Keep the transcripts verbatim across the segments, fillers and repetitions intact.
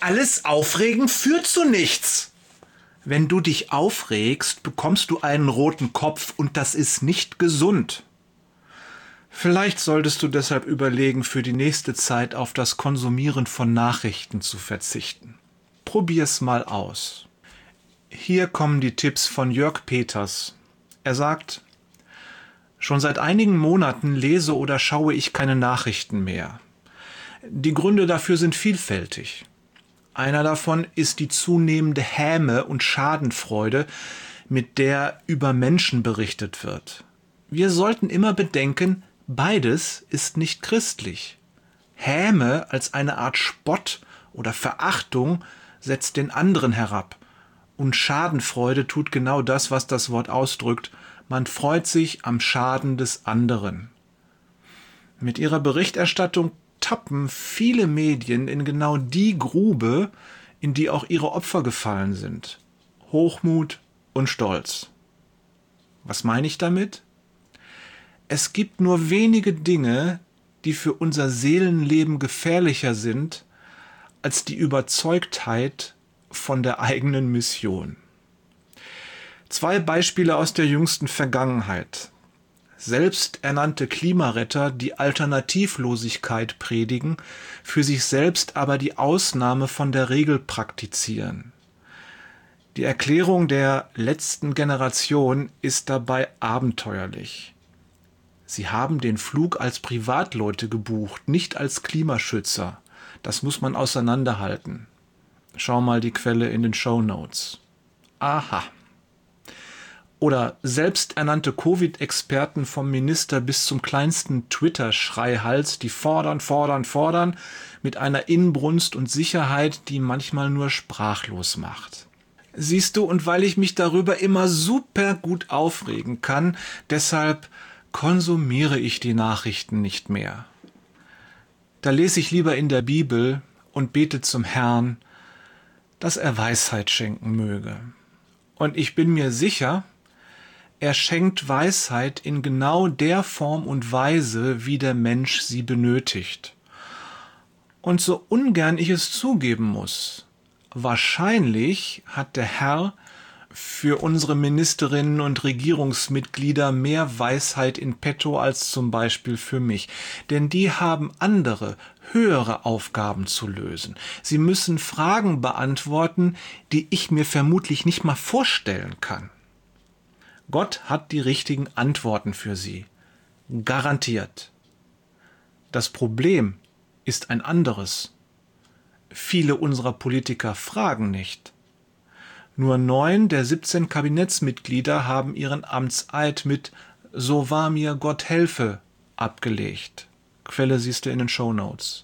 Alles Aufregen führt zu nichts. Wenn du dich aufregst, bekommst du einen roten Kopf und das ist nicht gesund. Vielleicht solltest du deshalb überlegen, für die nächste Zeit auf das Konsumieren von Nachrichten zu verzichten. Probier's mal aus. Hier kommen die Tipps von Jörg Peters. Er sagt: Schon seit einigen Monaten lese oder schaue ich keine Nachrichten mehr. Die Gründe dafür sind vielfältig. Einer davon ist die zunehmende Häme und Schadenfreude, mit der über Menschen berichtet wird. Wir sollten immer bedenken, beides ist nicht christlich. Häme als eine Art Spott oder Verachtung setzt den anderen herab. Und Schadenfreude tut genau das, was das Wort ausdrückt. Man freut sich am Schaden des anderen. Mit ihrer Berichterstattung tappen viele Medien in genau die Grube, in die auch ihre Opfer gefallen sind. Hochmut und Stolz. Was meine ich damit? Es gibt nur wenige Dinge, die für unser Seelenleben gefährlicher sind, als die Überzeugtheit von der eigenen Mission. Zwei Beispiele aus der jüngsten Vergangenheit. Selbsternannte Klimaretter, die Alternativlosigkeit predigen, für sich selbst aber die Ausnahme von der Regel praktizieren. Die Erklärung der letzten Generation ist dabei abenteuerlich. Sie haben den Flug als Privatleute gebucht, nicht als Klimaschützer. Das muss man auseinanderhalten. Schau mal die Quelle in den Shownotes. Aha. Oder selbsternannte Covid-Experten vom Minister bis zum kleinsten Twitter-Schreihals, die fordern, fordern, fordern, mit einer Inbrunst und Sicherheit, die manchmal nur sprachlos macht. Siehst du, und weil ich mich darüber immer super gut aufregen kann, deshalb konsumiere ich die Nachrichten nicht mehr. Da lese ich lieber in der Bibel und bete zum Herrn, dass er Weisheit schenken möge. Und ich bin mir sicher, er schenkt Weisheit in genau der Form und Weise, wie der Mensch sie benötigt. Und so ungern ich es zugeben muss, wahrscheinlich hat der Herr für unsere Ministerinnen und Regierungsmitglieder mehr Weisheit in petto als zum Beispiel für mich. Denn die haben andere, höhere Aufgaben zu lösen. Sie müssen Fragen beantworten, die ich mir vermutlich nicht mal vorstellen kann. Gott hat die richtigen Antworten für sie. Garantiert. Das Problem ist ein anderes. Viele unserer Politiker fragen nicht. Nur neun der siebzehn Kabinettsmitglieder haben ihren Amtseid mit »So wahr mir Gott helfe« abgelegt. Quelle siehst du in den Shownotes.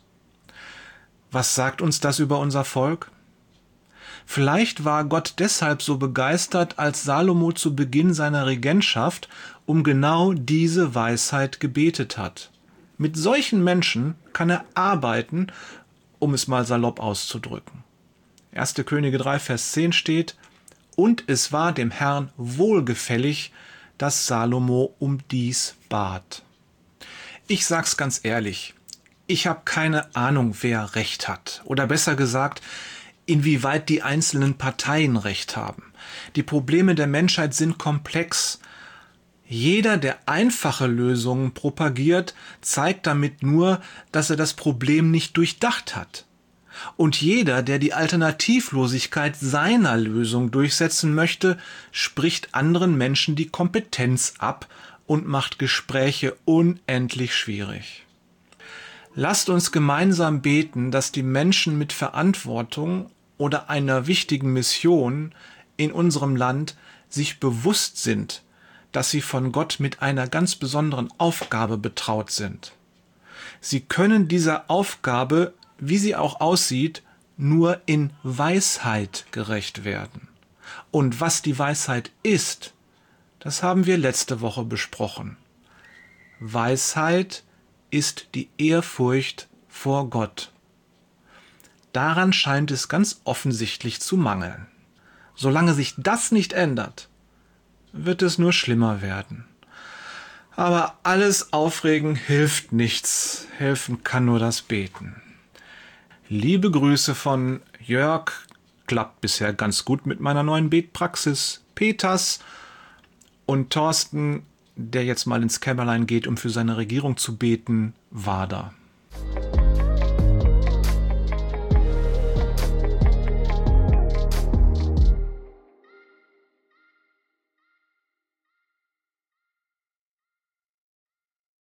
Was sagt uns das über unser Volk? Vielleicht war Gott deshalb so begeistert, als Salomo zu Beginn seiner Regentschaft um genau diese Weisheit gebetet hat. Mit solchen Menschen kann er arbeiten, um es mal salopp auszudrücken. erste Könige drei, Vers zehn steht: Und es war dem Herrn wohlgefällig, dass Salomo um dies bat. Ich sag's ganz ehrlich, ich habe keine Ahnung, wer Recht hat. Oder besser gesagt, inwieweit die einzelnen Parteien Recht haben. Die Probleme der Menschheit sind komplex. Jeder, der einfache Lösungen propagiert, zeigt damit nur, dass er das Problem nicht durchdacht hat. Und jeder, der die Alternativlosigkeit seiner Lösung durchsetzen möchte, spricht anderen Menschen die Kompetenz ab und macht Gespräche unendlich schwierig. Lasst uns gemeinsam beten, dass die Menschen mit Verantwortung oder einer wichtigen Mission in unserem Land sich bewusst sind, dass sie von Gott mit einer ganz besonderen Aufgabe betraut sind. Sie können dieser Aufgabe, wie sie auch aussieht, nur in Weisheit gerecht werden. Und was die Weisheit ist, das haben wir letzte Woche besprochen. Weisheit ist die Ehrfurcht vor Gott. Daran scheint es ganz offensichtlich zu mangeln. Solange sich das nicht ändert, wird es nur schlimmer werden. Aber alles Aufregen hilft nichts. Helfen kann nur das Beten. Liebe Grüße von Jörg. Klappt bisher ganz gut mit meiner neuen Betpraxis. Peters und Thorsten, der jetzt mal ins Kämmerlein geht, um für seine Regierung zu beten, Wader.